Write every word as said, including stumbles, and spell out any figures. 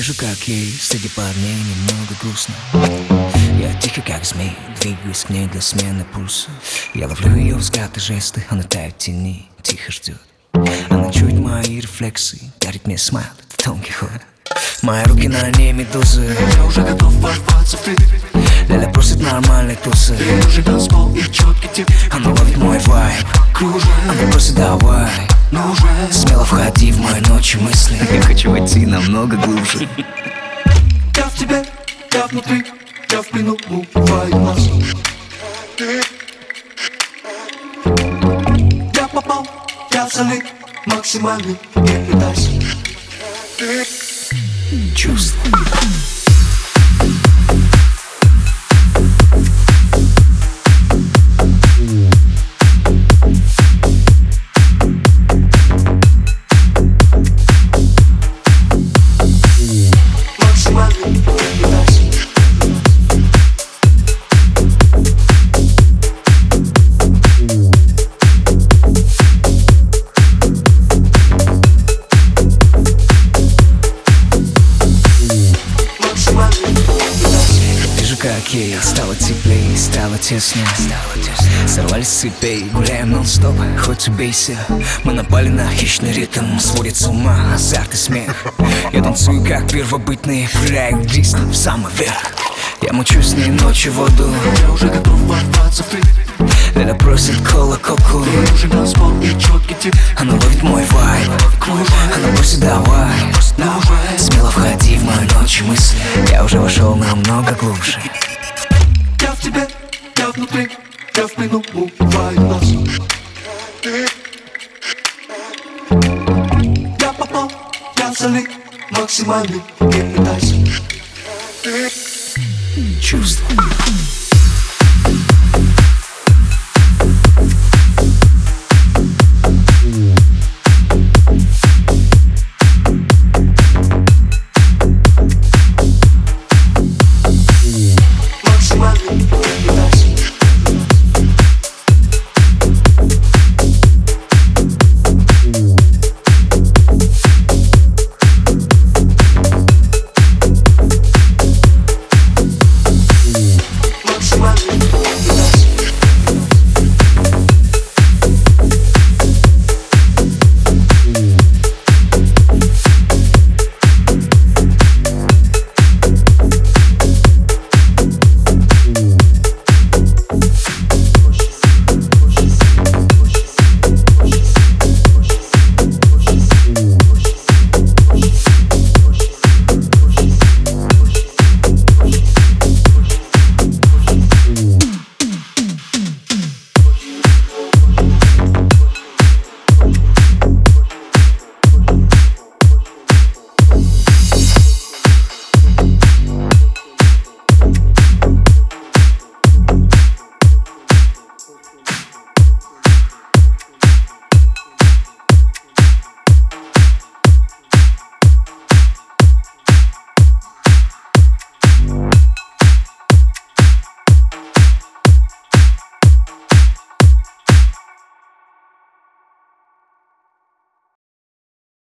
Вижу, как ей среди парней немного грустно. Я тихо, как змей, двигаюсь к ней для смены пульса. Я ловлю ее взгляд и жесты, она тает в тени, тихо ждет. Она чует мои рефлексы, дарит мне смайл, это тонкий ход. Мои руки на ней медузы, я уже готов ворваться в ты. Ляля просит нормальной тусы. Ей нужен танцпол и четкий тип. Она ловит мой вайб, кружи. Она просит давай, но уже смело входи в мои ночи мысли. Я хочу войти намного глубже. Я в тебе, я внутри, я в плену, убиваю нас. Я попал, я в залит, максимальный, не пытайся. Чувство. Как ей стало теплее, стало теснее, сорвались с цепей, гуляем нон-стоп, хоть убейся. Мы напали на хищный ритм, сводит с ума азарт и смех. Я танцую как первобытный, пуляю диск в самый верх. Я мучу с ней ночью воду, я уже готов ворваться в ты. Ляля просит кола-коку, ей нужен танцпол и четкий тип. Она ловит мой вайб, она просит давай, но уже смело входи в мои ночи мысли. Я уже вошел намного глубже. Я в тебе, я внутри, я в плену, убиваю нас. Я попал, я в залит, максимальный, не пытайся. Чувство.